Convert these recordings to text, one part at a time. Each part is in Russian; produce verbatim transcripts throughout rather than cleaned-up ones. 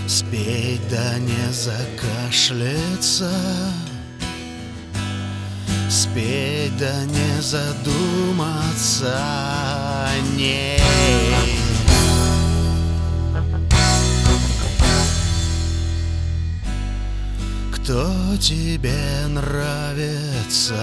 Спеть да не закашляться, спеть да не задуматься о ней. Кто тебе нравится?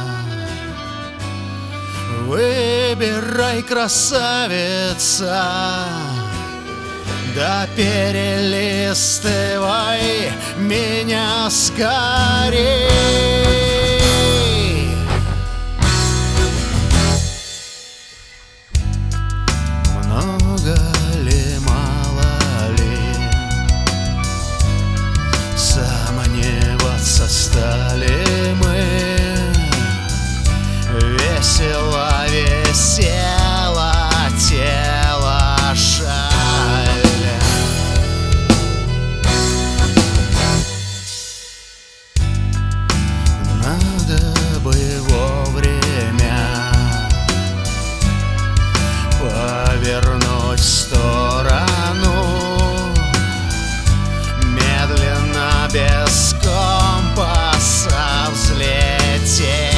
Выбирай, красавица, да перелистывай меня скорей. Много ли, мало ли, сомневаться стали мы. Весело, весело тело жаль. Надо бы вовремя повернуть в сторону, медленно без компаса взлететь.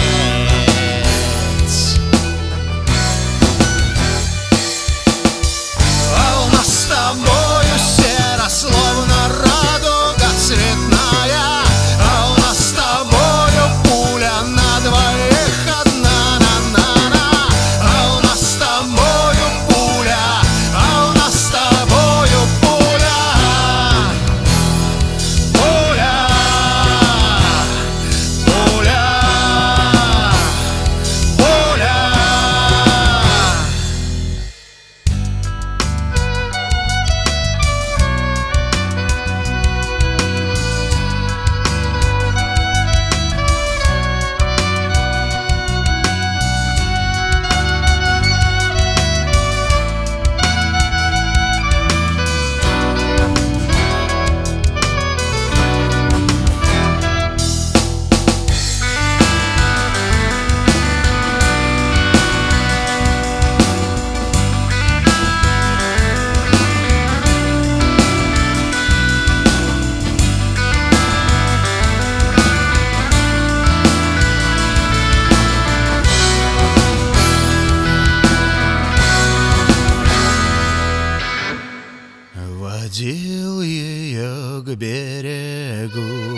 Водил ее к берегу.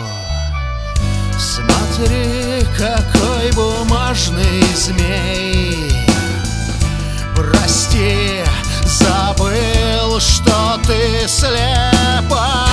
Смотри, какой бумажный змей. Прости, забыл, что ты слепа.